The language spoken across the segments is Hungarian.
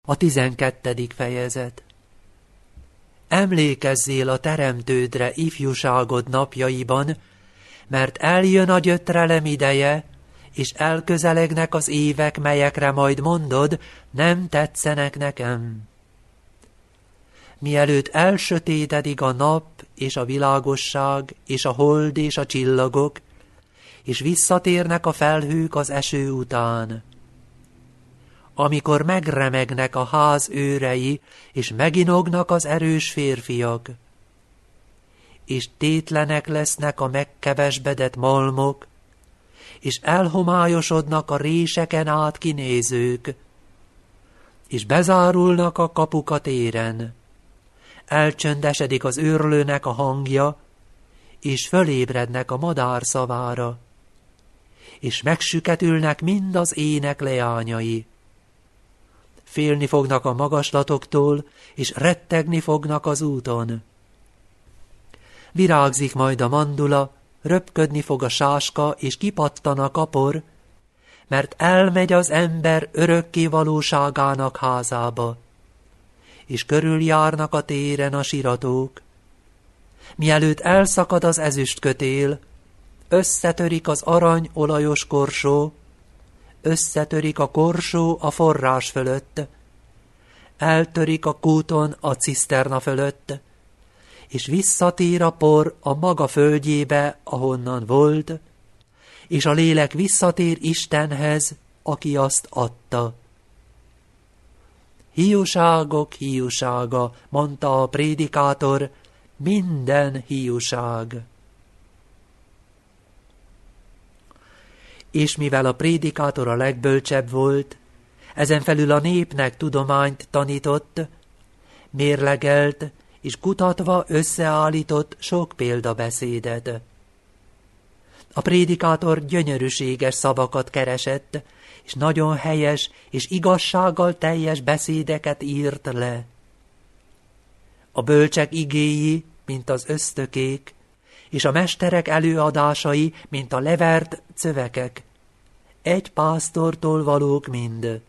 A 12. fejezet. Emlékezzél a teremtődre ifjúságod napjaiban, mert eljön a gyötrelem ideje, és elközelegnek az évek, melyekre majd mondod, nem tetszenek nekem. Mielőtt elsötétedik a nap és a világosság, és a hold és a csillagok, és visszatérnek a felhők az eső után. Amikor megremegnek a ház őrei, és meginognak az erős férfiak, és tétlenek lesznek a megkevesbedett malmok, és elhomályosodnak a réseken át kinézők, és bezárulnak a kapuk a téren, elcsöndesedik az őrlőnek a hangja, és fölébrednek a madár szavára, és megsüketülnek mind az ének leányai. Félni fognak a magaslatoktól, és rettegni fognak az úton. Virágzik majd a mandula, röpködni fog a sáska, és kipattan a kapor, mert elmegy az ember örökké valóságának házába, és körüljárnak a téren a siratók. Mielőtt elszakad az ezüstkötél, összetörik az arany olajos korsó, összetörik a korsó a forrás fölött, eltörik a kúton a ciszterna fölött, és visszatér a por a maga földjébe, ahonnan volt, és a lélek visszatér Istenhez, aki azt adta. Hiúságok hiúsága, mondta a prédikátor, minden hiúság. És mivel a prédikátor a legbölcsebb volt, ezen felül a népnek tudományt tanított, mérlegelt és kutatva összeállított sok példabeszédet. A prédikátor gyönyörűséges szavakat keresett, és nagyon helyes és igazsággal teljes beszédeket írt le. A bölcsek igéi, mint az ösztökék, és a mesterek előadásai, mint a levert cövekek, egy pásztortól valók mind.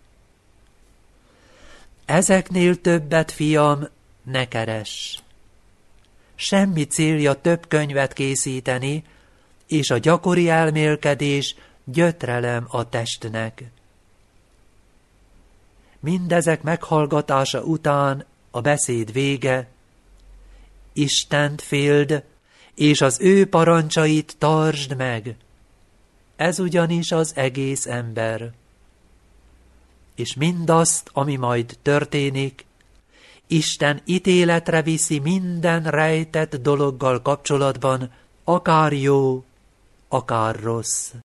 Ezeknél többet, fiam, ne keress. Semmi célja több könyvet készíteni, és a gyakori elmélkedés gyötrelem a testnek. Mindezek meghallgatása után a beszéd vége, Istent féld, és az ő parancsait tartsd meg. Ez ugyanis az egész ember. És mindazt, ami majd történik, Isten ítéletre viszi minden rejtett dologgal kapcsolatban, akár jó, akár rossz.